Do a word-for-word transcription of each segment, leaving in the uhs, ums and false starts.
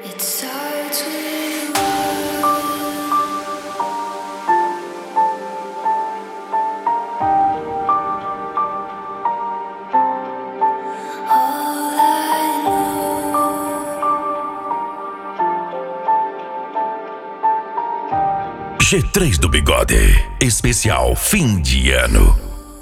G três do Bigode, especial fim de ano.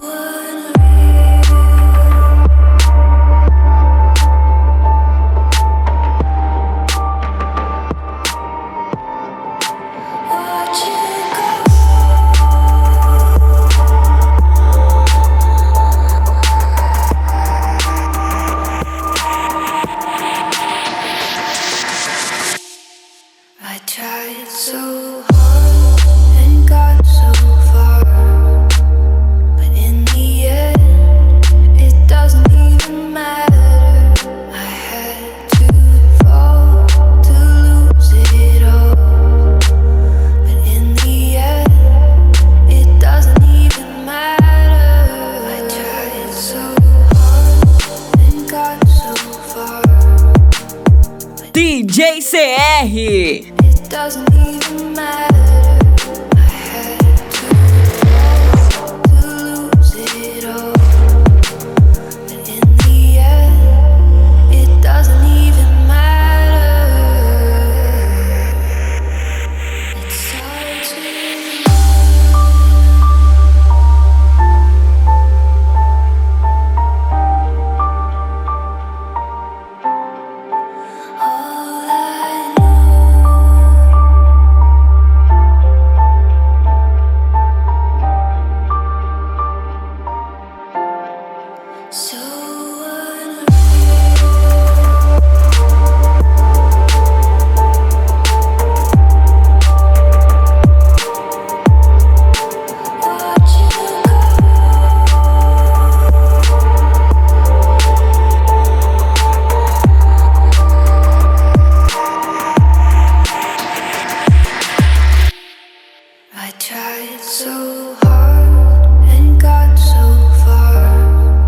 I tried so hard and got so far, but in the end, it doesn't even matter. I had to fall to lose it all, but in the end, it doesn't even matter. I tried so hard and got so far. D J C R Doesn't even matter. I had to fall to lose it all, but in the end, it doesn't even matter. It's hard to all I know. So unreal. Watch you I tried so hard and got so far.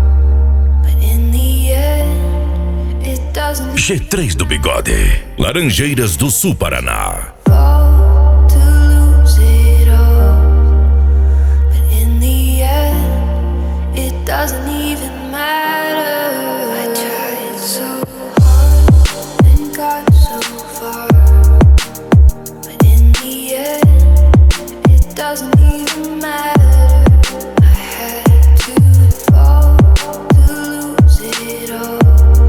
G três do Bigode, Laranjeiras do Sul, Paraná. Fall to lose it all, but in the end, it doesn't even matter. I tried so hard and got so far, but in the end, it doesn't even matter. I had to fall to lose it all.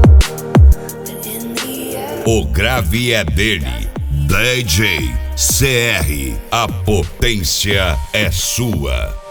O grave é dele, D J C R, a potência é sua.